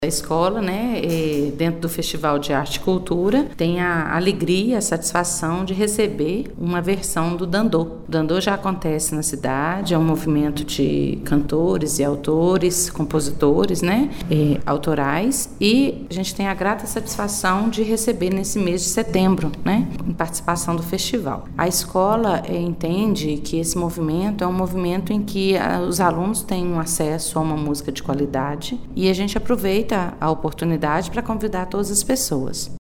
A escola, dentro do Festival de Arte e Cultura, tem a alegria, a satisfação de receber uma versão do Dandô. O Dandô já acontece na cidade, é um movimento de cantores e autores, compositores, autorais, e a gente tem a grata satisfação de receber nesse mês de setembro, em participação do festival. A escola entende que esse movimento é um movimento em que os alunos têm um acesso a uma música de qualidade, e a gente aproveita a oportunidade para convidar todas as pessoas.